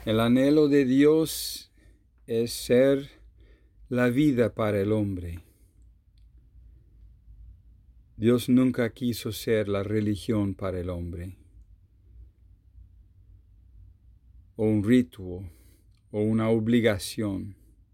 El anhelo de Dios es ser la vida para el hombre. Dios nunca quiso ser la religión para el hombre, o un ritual, o una obligación.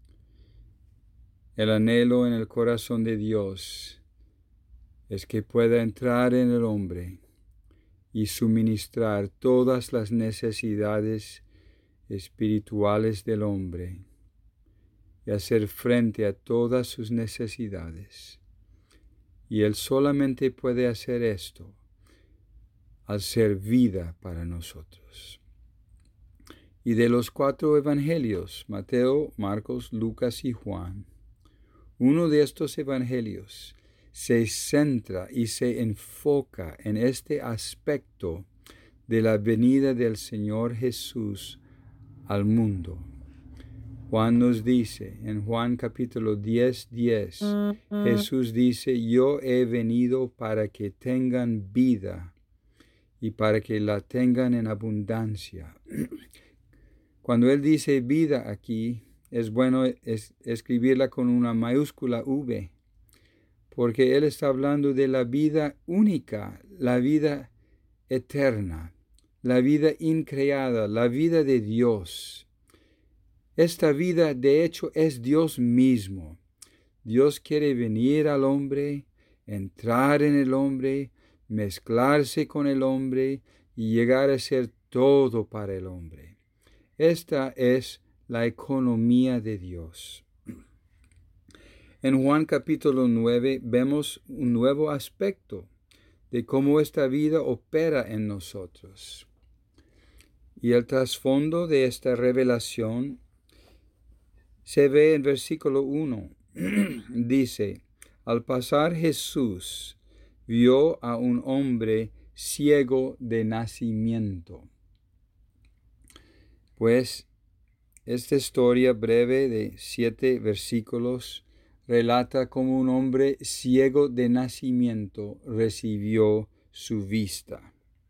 El anhelo en el corazón de Dios es que pueda entrar en el hombre y suministrar todas las necesidades espirituales del hombre y hacer frente a todas sus necesidades. Y Él solamente puede hacer esto al ser vida para nosotros. Y de los 4 evangelios, Mateo, Marcos, Lucas y Juan, uno de estos evangelios se centra y se enfoca en este aspecto de la venida del Señor Jesús al mundo. Juan nos dice, en Juan capítulo 10, Jesús dice, yo he venido para que tengan vida y para que la tengan en abundancia. Cuando Él dice vida aquí, es bueno escribirla con una mayúscula V, porque Él está hablando de la vida única, la vida eterna, la vida increada, la vida de Dios. Esta vida, de hecho, es Dios mismo. Dios quiere venir al hombre, entrar en el hombre, mezclarse con el hombre y llegar a ser todo para el hombre. Esta es la economía de Dios. En Juan capítulo 9 vemos un nuevo aspecto de cómo esta vida opera en nosotros. Y el trasfondo de esta revelación se ve en versículo 1. Dice, al pasar Jesús vio a un hombre ciego de nacimiento. Pues esta historia breve de 7 versículos relata cómo un hombre ciego de nacimiento recibió su vista.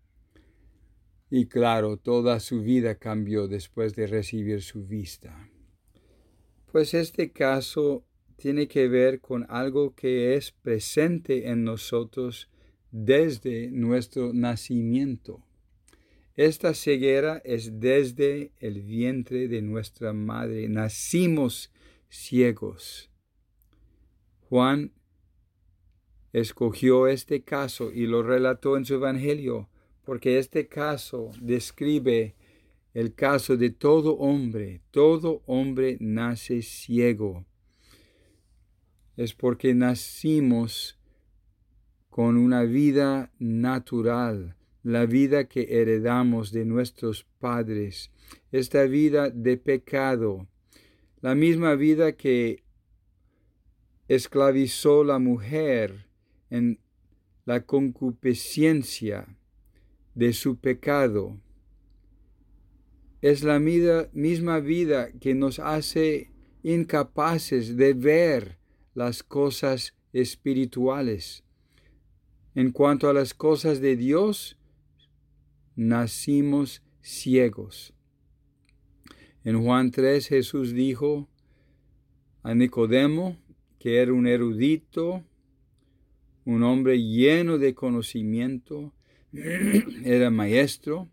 Y claro, toda su vida cambió después de recibir su vista. Pues este caso tiene que ver con algo que es presente en nosotros desde nuestro nacimiento. Esta ceguera es desde el vientre de nuestra madre. Nacimos ciegos. Juan escogió este caso y lo relató en su evangelio, porque este caso describe el caso de todo hombre. Todo hombre nace ciego. Es porque nacimos con una vida natural, la vida que heredamos de nuestros padres, esta vida de pecado, la misma vida que esclavizó la mujer en la concupiscencia de su pecado. Es la misma vida que nos hace incapaces de ver las cosas espirituales. En cuanto a las cosas de Dios, nacimos ciegos. En Juan 3 Jesús dijo a Nicodemo, que era un erudito, un hombre lleno de conocimiento, era maestro,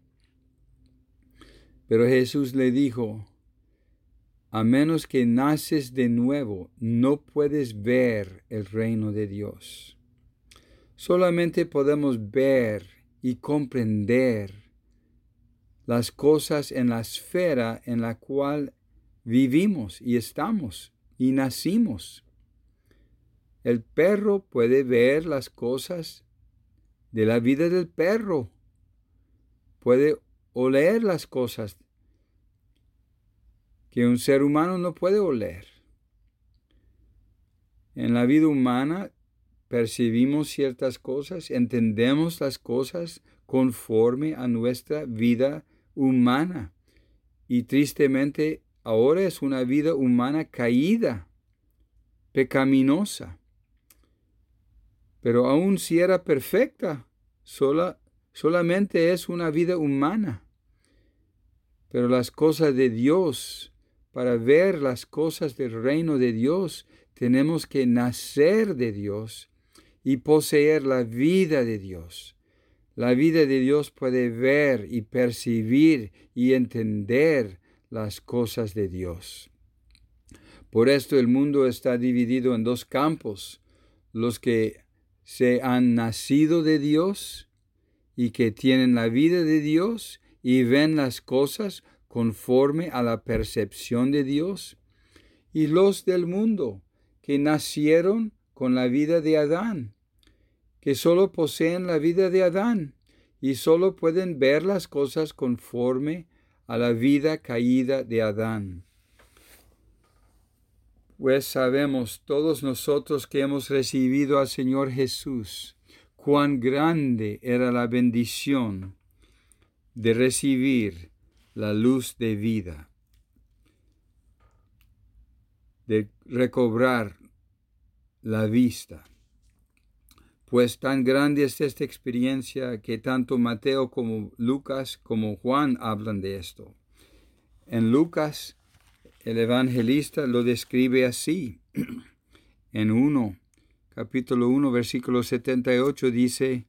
pero Jesús le dijo, a menos que naces de nuevo, no puedes ver el reino de Dios. Solamente podemos ver y comprender las cosas en la esfera en la cual vivimos y estamos y nacimos. El perro puede ver las cosas de la vida del perro, puede oler las cosas que un ser humano no puede oler. En la vida humana percibimos ciertas cosas, entendemos las cosas conforme a nuestra vida humana. Y tristemente ahora es una vida humana caída, pecaminosa. Pero aun si era perfecta, solamente es una vida humana. Pero las cosas de Dios, para ver las cosas del reino de Dios, tenemos que nacer de Dios y poseer la vida de Dios. La vida de Dios puede ver y percibir y entender las cosas de Dios. Por esto el mundo está dividido en dos campos: los que se han nacido de Dios y que tienen la vida de Dios y ven las cosas conforme a la percepción de Dios, y los del mundo que nacieron con la vida de Adán, que solo poseen la vida de Adán y solo pueden ver las cosas conforme a la vida caída de Adán. Pues sabemos todos nosotros que hemos recibido al Señor Jesús, cuán grande era la bendición de recibir la luz de vida, de recobrar la vista. Pues tan grande es esta experiencia que tanto Mateo como Lucas como Juan hablan de esto. En Lucas, el evangelista lo describe así. En capítulo 1, versículo 78 dice,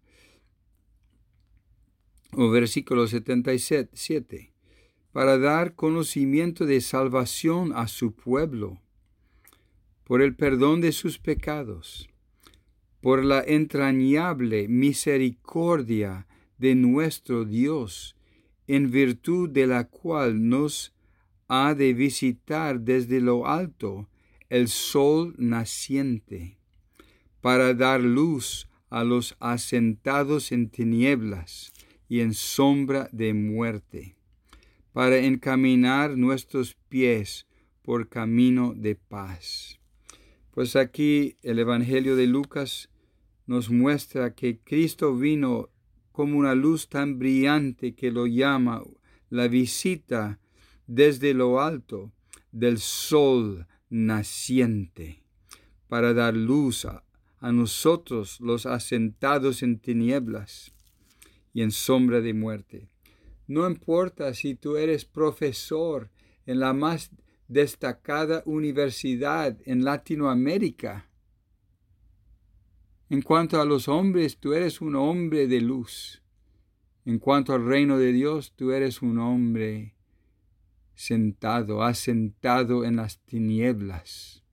o versículo 77, para dar conocimiento de salvación a su pueblo, por el perdón de sus pecados, por la entrañable misericordia de nuestro Dios, en virtud de la cual nos ha de visitar desde lo alto el sol naciente, para dar luz a los asentados en tinieblas y en sombra de muerte, para encaminar nuestros pies por camino de paz. Pues aquí el Evangelio de Lucas nos muestra que Cristo vino como una luz tan brillante que lo llama la visita desde lo alto del sol naciente, para dar luz a nosotros los asentados en tinieblas y en sombra de muerte. No importa si tú eres profesor en la más destacada universidad en Latinoamérica. En cuanto a los hombres, tú eres un hombre de luz. En cuanto al reino de Dios, tú eres un hombre asentado en las tinieblas.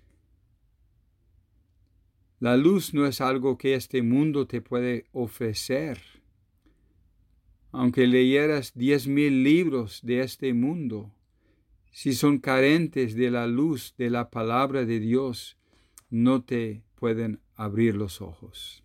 La luz no es algo que este mundo te puede ofrecer. Aunque leyeras 10,000 libros de este mundo, si son carentes de la luz de la palabra de Dios, no te pueden abrir los ojos.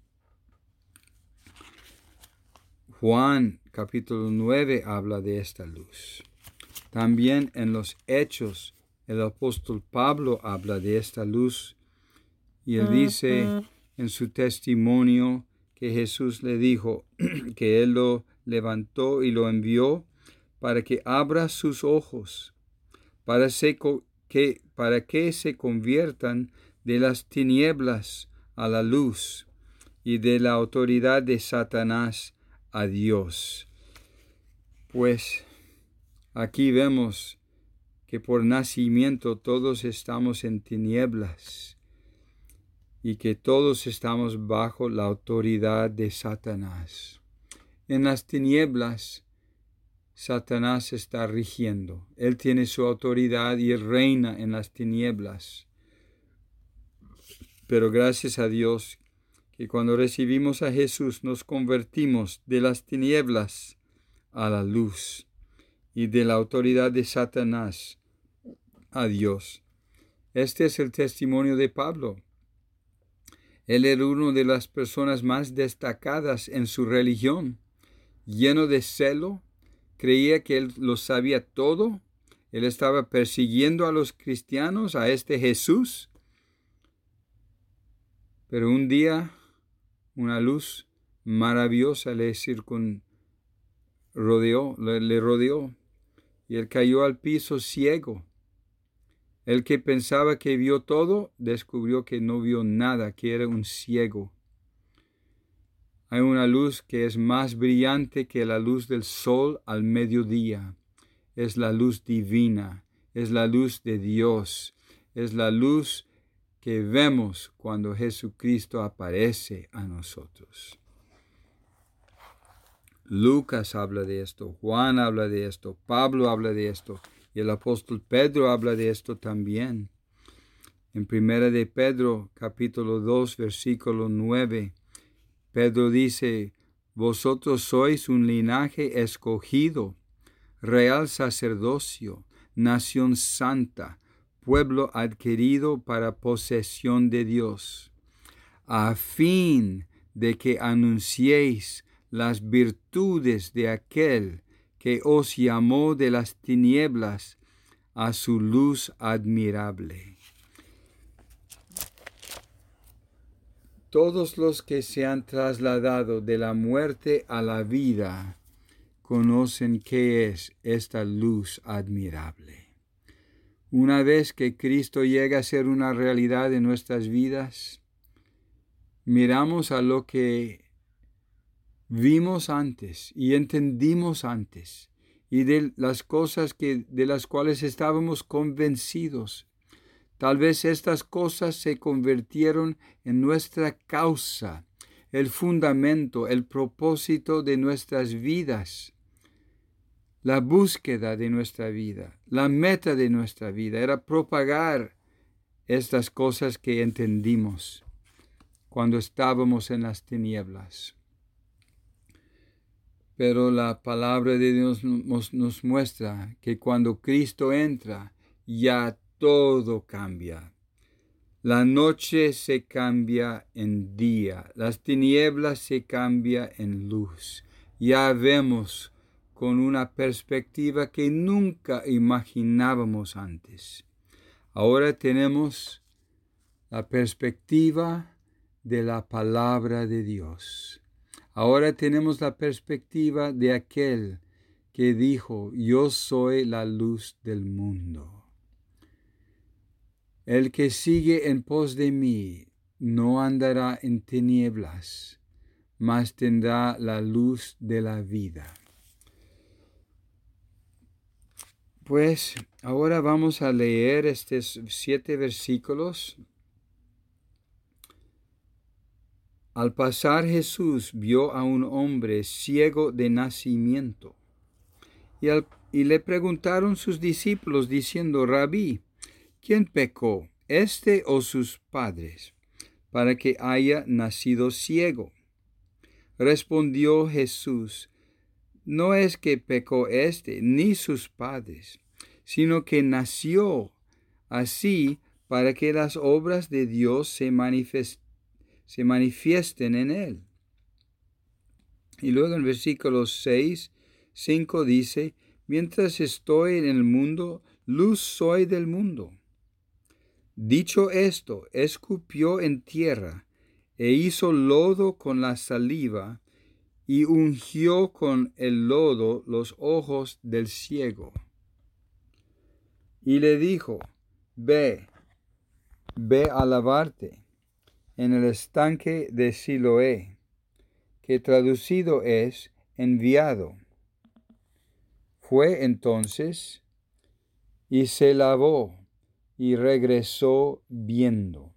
Juan capítulo 9 habla de esta luz. También en los Hechos, el apóstol Pablo habla de esta luz, y él dice en su testimonio que Jesús le dijo que él lo levantó y lo envió para que abra sus ojos, para que se conviertan de las tinieblas a la luz y de la autoridad de Satanás a Dios. Pues aquí vemos que por nacimiento todos estamos en tinieblas y que todos estamos bajo la autoridad de Satanás. En las tinieblas, Satanás está rigiendo. Él tiene su autoridad y reina en las tinieblas. Pero gracias a Dios que cuando recibimos a Jesús nos convertimos de las tinieblas a la luz y de la autoridad de Satanás a Dios. Este es el testimonio de Pablo. Él era una de las personas más destacadas en su religión, lleno de celo. Creía que él lo sabía todo. Él estaba persiguiendo a los cristianos, a este Jesús. Pero un día, una luz maravillosa le rodeó, y él cayó al piso ciego. El que pensaba que vio todo, descubrió que no vio nada, que era un ciego. Hay una luz que es más brillante que la luz del sol al mediodía. es la luz divina, es la luz de Dios, es la luz que vemos cuando Jesucristo aparece a nosotros. Lucas habla de esto, Juan habla de esto, Pablo habla de esto, y el apóstol Pedro habla de esto también. En 1 de Pedro, capítulo 2, versículo 9, Pedro dice, vosotros sois un linaje escogido, real sacerdocio, nación santa, pueblo adquirido para posesión de Dios, a fin de que anunciéis las virtudes de aquel que os llamó de las tinieblas a su luz admirable. Todos los que se han trasladado de la muerte a la vida conocen qué es esta luz admirable. Una vez que Cristo llega a ser una realidad en nuestras vidas, miramos a lo que vimos antes y entendimos antes, y de las cosas de las cuales estábamos convencidos. Tal vez estas cosas se convirtieron en nuestra causa, el fundamento, el propósito de nuestras vidas. La búsqueda de nuestra vida, la meta de nuestra vida era propagar estas cosas que entendimos cuando estábamos en las tinieblas. Pero la palabra de Dios nos muestra que cuando Cristo entra, ya todo cambia. La noche se cambia en día, las tinieblas se cambian en luz. Ya vemos con una perspectiva que nunca imaginábamos antes. Ahora tenemos la perspectiva de la palabra de Dios. Ahora tenemos la perspectiva de aquel que dijo, yo soy la luz del mundo. El que sigue en pos de mí no andará en tinieblas, mas tendrá la luz de la vida. Pues ahora vamos a leer estos 7 versículos. Al pasar Jesús vio a un hombre ciego de nacimiento, y le preguntaron sus discípulos diciendo, Rabí, ¿quién pecó, éste o sus padres, para que haya nacido ciego? Respondió Jesús, no es que pecó éste ni sus padres, sino que nació así para que las obras de Dios se manifiesten en él. Y luego en versículos 5 dice, mientras estoy en el mundo, luz soy del mundo. Dicho esto, escupió en tierra, e hizo lodo con la saliva, y ungió con el lodo los ojos del ciego. Y le dijo, ve a lavarte en el estanque de Siloé, que traducido es enviado. Fue entonces y se lavó y regresó viendo.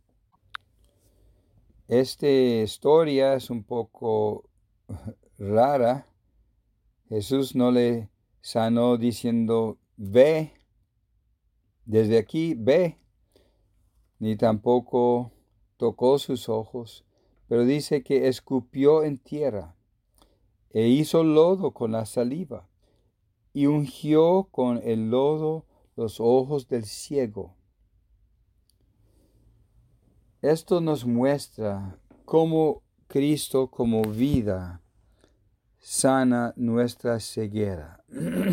Esta historia es un poco rara. Jesús no le sanó diciendo, ve, desde aquí ve, ni tampoco tocó sus ojos, pero dice que escupió en tierra e hizo lodo con la saliva y ungió con el lodo los ojos del ciego. Esto nos muestra cómo Cristo como vida sana nuestra ceguera.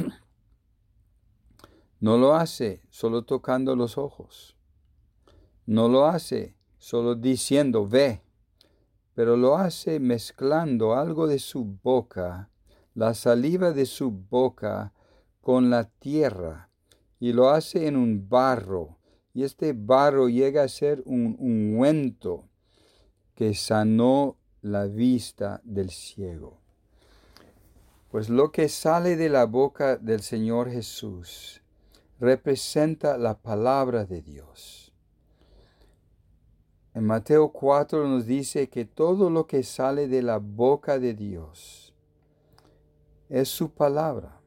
No lo hace solo tocando los ojos. No lo hace solo diciendo ve, pero lo hace mezclando algo de su boca, la saliva de su boca con la tierra, y lo hace en un barro, y este barro llega a ser un ungüento que sanó la vista del ciego. Pues lo que sale de la boca del Señor Jesús representa la palabra de Dios. En Mateo 4 nos dice que todo lo que sale de la boca de Dios es su palabra.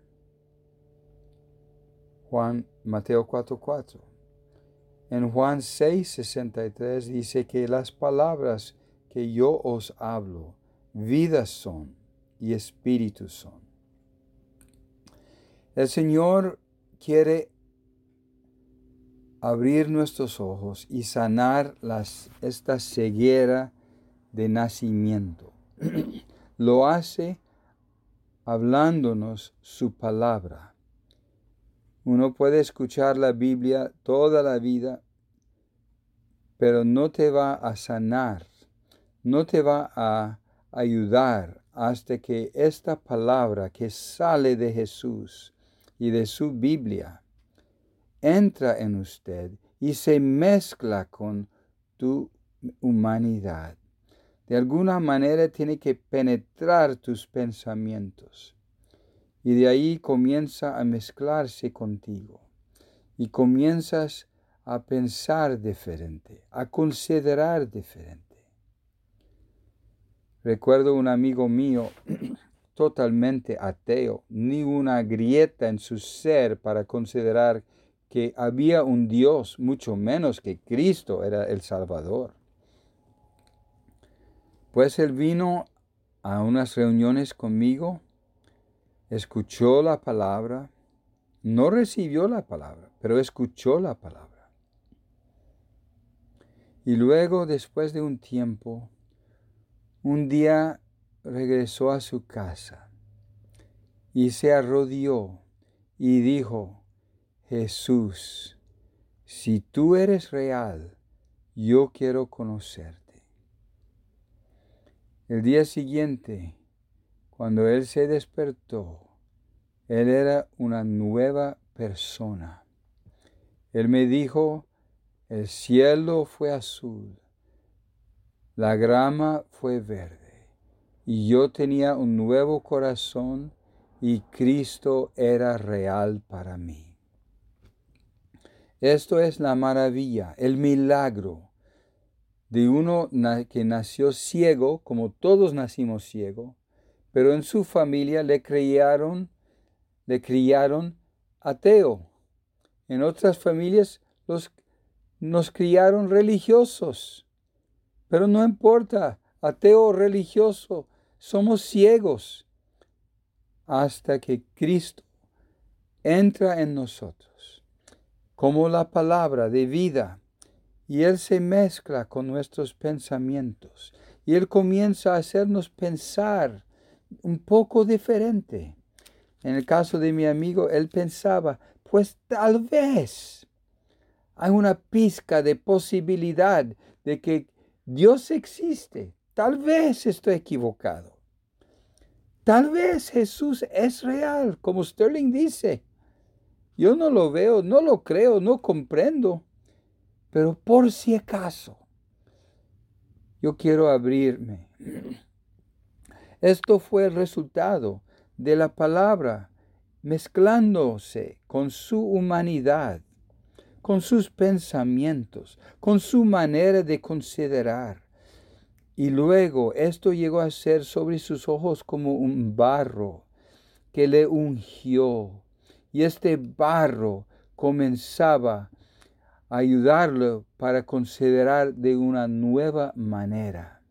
Mateo 4:4. En Juan 6:63 dice que las palabras que yo os hablo, vidas son y espíritus son. El Señor quiere abrir nuestros ojos y sanar esta ceguera de nacimiento. Lo hace hablándonos su palabra. Uno puede escuchar la Biblia toda la vida, pero no te va a sanar, no te va a ayudar hasta que esta palabra que sale de Jesús y de su Biblia entra en usted y se mezcla con tu humanidad. De alguna manera tiene que penetrar tus pensamientos. Y de ahí comienza a mezclarse contigo. Y comienzas a pensar diferente, a considerar diferente. Recuerdo un amigo mío totalmente ateo, ni una grieta en su ser para considerar que había un Dios, mucho menos que Cristo era el Salvador. Pues él vino a unas reuniones conmigo, escuchó la palabra, no recibió la palabra, pero escuchó la palabra. Y luego, después de un tiempo, un día regresó a su casa y se arrodilló y dijo: Jesús, si tú eres real, yo quiero conocerte. El día siguiente, cuando él se despertó, él era una nueva persona. Él me dijo: el cielo fue azul, la grama fue verde, y yo tenía un nuevo corazón y Cristo era real para mí. Esto es la maravilla, el milagro de uno que nació ciego, como todos nacimos ciegos, pero en su familia le criaron ateo. En otras familias nos criaron religiosos, pero no importa, ateo o religioso, somos ciegos hasta que Cristo entra en nosotros como la palabra de vida. Y Él se mezcla con nuestros pensamientos. Y Él comienza a hacernos pensar un poco diferente. En el caso de mi amigo, él pensaba, pues tal vez hay una pizca de posibilidad de que Dios existe. Tal vez estoy equivocado. Tal vez Jesús es real, como Sterling dice. Yo no lo veo, no lo creo, no comprendo. Pero por si acaso, yo quiero abrirme. Esto fue el resultado de la palabra mezclándose con su humanidad, con sus pensamientos, con su manera de considerar. Y luego esto llegó a ser sobre sus ojos como un barro que le ungió. Y este barro comenzaba ayudarlo para considerar de una nueva manera.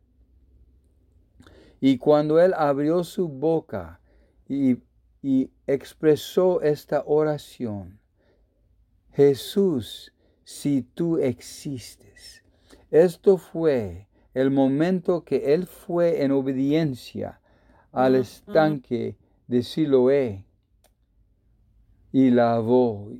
Y cuando él abrió su boca y expresó esta oración: Jesús, si tú existes. Esto fue el momento que él fue en obediencia al estanque de Siloé y lavó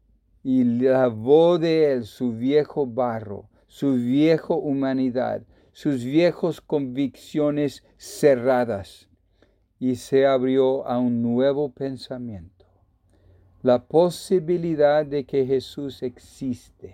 de él su viejo barro, su vieja humanidad, sus viejas convicciones cerradas, y se abrió a un nuevo pensamiento, la posibilidad de que Jesús existe.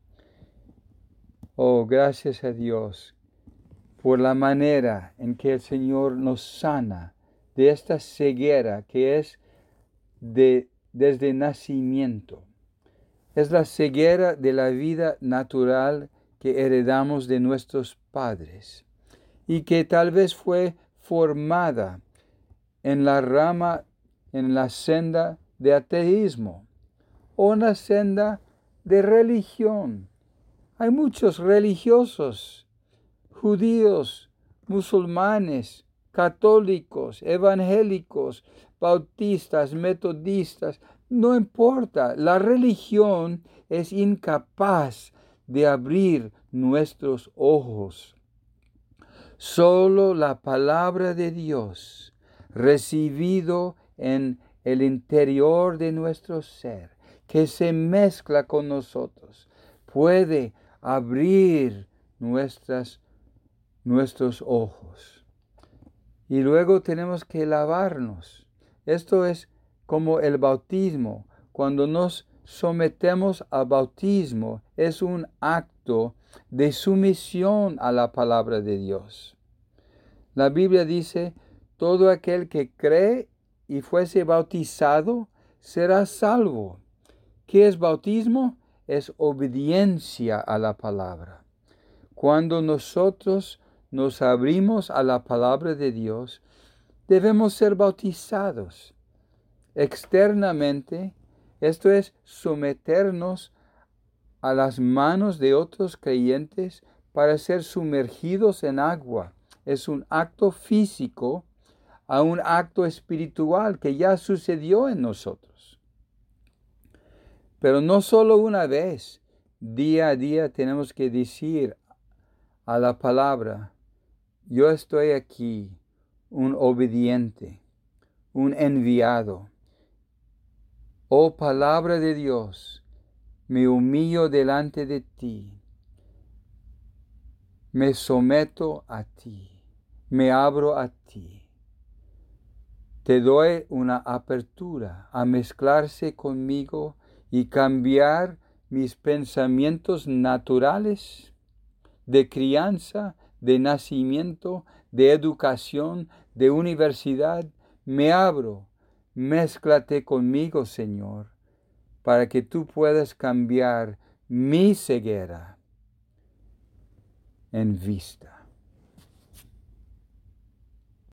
Oh, gracias a Dios por la manera en que el Señor nos sana de esta ceguera que es desde nacimiento. Es la ceguera de la vida natural que heredamos de nuestros padres y que tal vez fue formada en la rama, en la senda de ateísmo o en la senda de religión. Hay muchos religiosos, judíos, musulmanes, católicos, evangélicos, bautistas, metodistas, no importa, la religión es incapaz de abrir nuestros ojos. Solo la palabra de Dios, recibido en el interior de nuestro ser, que se mezcla con nosotros, puede abrir nuestros ojos. Y luego tenemos que lavarnos. Esto es como el bautismo. Cuando nos sometemos al bautismo, es un acto de sumisión a la palabra de Dios. La Biblia dice, todo aquel que cree y fuese bautizado será salvo. ¿Qué es bautismo? Es obediencia a la palabra. Cuando nosotros nos abrimos a la palabra de Dios, debemos ser bautizados. Externamente, esto es someternos a las manos de otros creyentes para ser sumergidos en agua. Es un acto físico a un acto espiritual que ya sucedió en nosotros. Pero no solo una vez, día a día tenemos que decir a la palabra, yo estoy aquí, un obediente, un enviado. Oh palabra de Dios, me humillo delante de ti, me someto a ti, me abro a ti. Te doy una apertura a mezclarse conmigo y cambiar mis pensamientos naturales de crianza, de nacimiento, de educación, de universidad. Me abro, mézclate conmigo, Señor, para que tú puedas cambiar mi ceguera en vista.